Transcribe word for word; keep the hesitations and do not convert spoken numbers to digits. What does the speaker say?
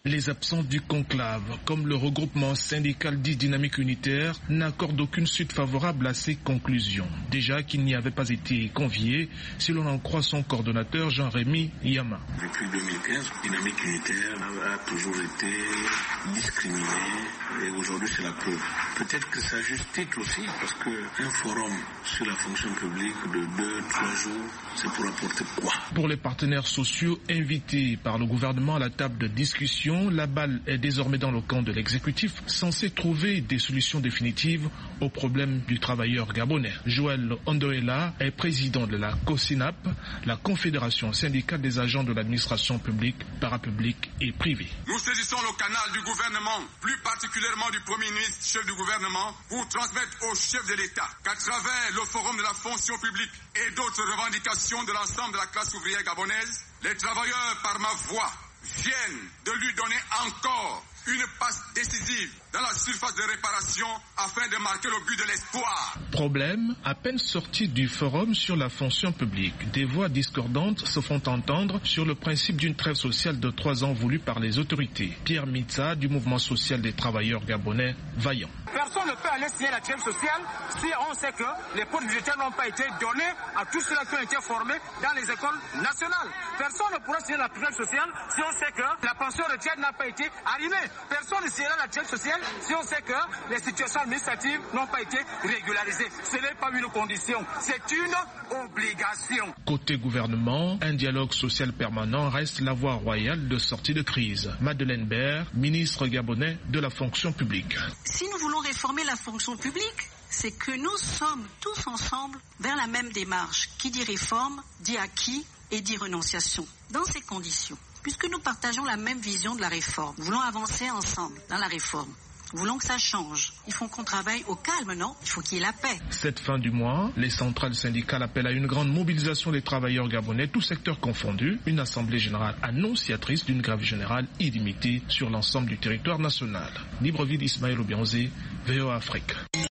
Les absents du conclave, comme le regroupement syndical dit Dynamique Unitaire, n'accordent aucune suite favorable à ces conclusions. Déjà qu'il n'y avait pas été convié, si l'on en croit son coordonnateur Jean-Rémy Yama. Depuis deux mille quinze, Dynamique Unitaire a toujours été discriminée et aujourd'hui c'est la preuve. Peut-être que ça justifie aussi parce qu'un forum sur la fonction publique de deux, trois jours, c'est pour apporter quoi? Pour les partenaires sociaux invités par le gouvernement à la table de discussion, la balle est désormais dans le camp de l'exécutif, censé trouver des solutions définitives aux problèmes du travailleur gabonais. Joël Ondoela est président de la COSINAP, la Confédération syndicale des agents de l'administration publique, parapublique et privée. Nous saisissons le canal du gouvernement, plus particulièrement du Premier ministre, chef du gouvernement, pour transmettre au chef de l'État qu'à travers le forum de la fonction publique et d'autres revendications de l'ensemble de la classe ouvrière gabonaise, les travailleurs, par ma voix, viennent de lui donner encore une passe décisive dans la surface de réparation afin de marquer le but de l'espoir. Problème, à peine sorti du forum sur la fonction publique, des voix discordantes se font entendre sur le principe d'une trêve sociale de trois ans voulue par les autorités. Pierre Mitza du mouvement social des travailleurs gabonais, vaillant. Personne ne peut aller signer la trêve sociale si on sait que les postes budgétaires n'ont pas été donnés à tous ceux qui ont été formés dans les écoles nationales. Personne ne pourra signer la trêve sociale si on sait que la pension retraite n'a pas été arrivée. Personne ne signera la trêve sociale si on sait que les situations administratives n'ont pas été régularisées. Ce n'est pas une condition, c'est une obligation. Côté gouvernement, un dialogue social permanent reste la voie royale de sortie de crise. Madeleine Baird, ministre gabonais de la fonction publique. Si nous voulons réformer la fonction publique, c'est que nous sommes tous ensemble vers la même démarche. Qui dit réforme, dit acquis et dit renonciation. Dans ces conditions, puisque nous partageons la même vision de la réforme, nous voulons avancer ensemble dans la réforme. Nous voulons que ça change. Il faut qu'on travaille au calme, non? Il faut qu'il y ait la paix. Cette fin du mois, les centrales syndicales appellent à une grande mobilisation des travailleurs gabonais, tous secteurs confondus. Une assemblée générale annonciatrice d'une grève générale illimitée sur l'ensemble du territoire national. Libreville, Ismaël Obianzé, V O A Afrique.